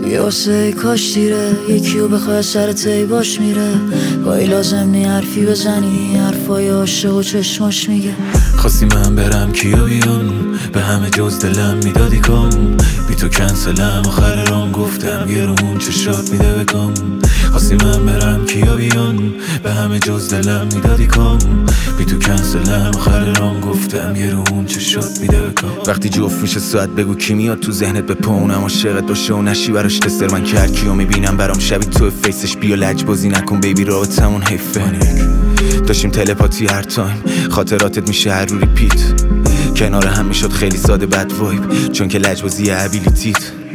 بیا واسه کاش دیره، یکیو بخواه سر تی باش میره. گاهی لازم نی حرفی بزنی، حرفای عاشق و چشماش میگه. خواستی من برم کیا بیان، به همه جز دلم میدادی کام. بی تو کنسلم آخر رام، گفتم گرون چشات میده بکام. خواستی من برم کیا بیان، به همه جز دلم میدادی کام. بی تو کنسلم آخر رام، گفتم گرون چشات میده بکام. وقتی جفت میشه ساعت بگو کی میاد تو ذهنت بپونم. عاشقت باشه و نشی براش تستر من کرد کیو میبینم برام شبی تو فیسش. بیا لجبازی نکن بیبی رابطمون حیفه. داشتیم تلپاتی هر تایم، خاطراتت میشه هر رو ریپیت. کنار هم میشد خیلی ساده بد وایب، چون که لجبازی ابیلیتیت.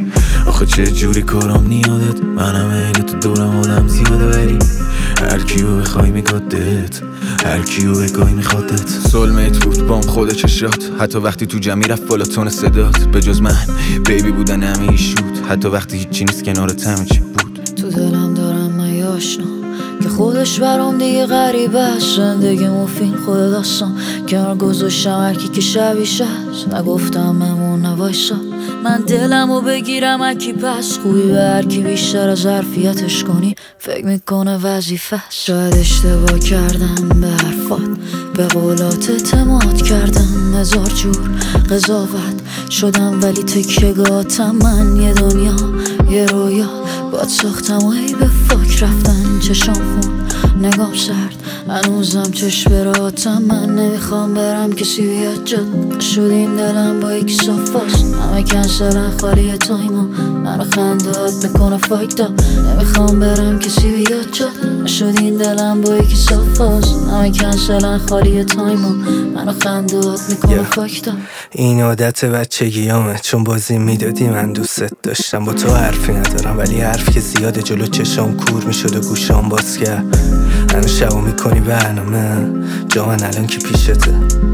آخه چه جوری کارام نیادت، منم عین تو دورم آدم زیاده. ولی هر کیو بخوای میگادت، هر کیو بگای میخوادت. سولمیت بود بام خود چشات، حتی وقتی تو جمعی رفت بالا تون صدات. به جز من بیبی بودن همه ایشود، حتی وقتی هیچی نیست کنارت همه چی بود. تو دلم دارم من یه آشنا که خودش برام دیگه غریبه است. زندگی مفین خود داستان، کنار گذاشتم هرکی که شبیش هست. نگفتم ممون نوایسا، من دلمو بگیرم اکی پس. خوبی به هرکی بیشتر از حرفیتش کنی، فکر میکنه وظیفه است. شاید اشتباه کردم به حرفات، به قولات اعتماد کردم. هزار جور قضاوت شدم ولی تکیه‌گاهاتم من. یه دنیا یه رویا باد ساختم و ای به فاک رفتن. چشام خون نگام سرد، هنوزم چشم براتم. من نمیخوام برم کسی بیاد جد، شد این دلم با یکی صفاست. همه کنسلن خالی تایمو، منو خندات میکنه فاک دا. نمیخوام برم کسی بیاد جد، شد این دلم با یکی صفاست. همه کنسلن خالی تایمو، منو خندات میکنه فاک دا. این عادت بچگیامه، چون بازی میدادی من دوست داشتم. با تو حرفی ندارم ولی حرف که زیاده جلو چشام کور میشد و گوشام باز کرد. هنو شبو میکنی برنامه جا من الان که پیشته.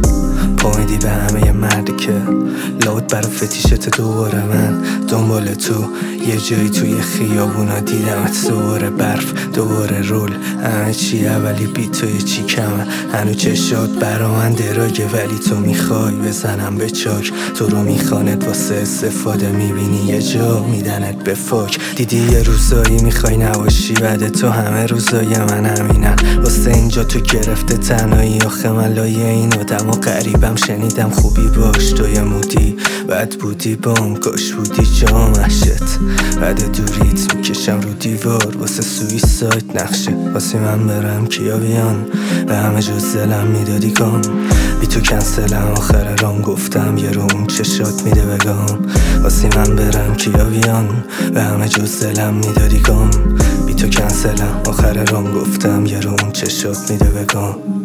پا میدی به همه یه مردی که لابد برا فتیشت. دوباره من دنبال تو یه جایی توی خیابونا دیدمت. دوباره برف دوباره رول، همه چی اولی بی توی چی کمه. هنو چشات برا من دراگه ولی تو میخوای بزنم به چاک. تو رو میخواند واسه استفاده، میبینی یه جا میدنت به فاک. دیدی یه روزایی میخوای نباشی، بعد تو همه روزای من همینن. واسه اینجا تو گرفته تنهایی، آخه من لایه این آدم و قریبم. شنیدم خوبی باش تو یه مودی، بد بودی بام کاش بودی جامشت. بعد دوریت میکشم رو دیوار واسه سویساید نقشه. واسه من برم کیا بیان، به همه جز دلم میدادی کام. بی تو کنسلم آخر رام، گفتم یه رو اون چشات میده بگام. واسه من برم کیا بیان، به همه جز دلم میدادی کام. بی تو کنسلم آخر رام، گفتم یه رو اون چشات میده بگام.